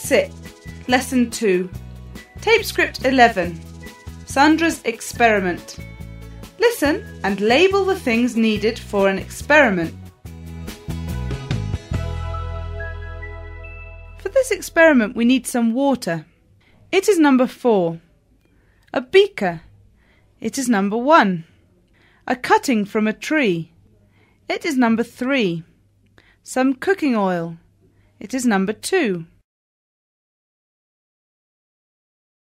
Sit. Lesson 2. Tape script 11. Sandra's experiment. Listen and label the things needed for an experiment. For this experiment we need some water. It is number 4. A beaker. It is number 1. A cutting from a tree. It is number 3. Some cooking oil. It is number 2.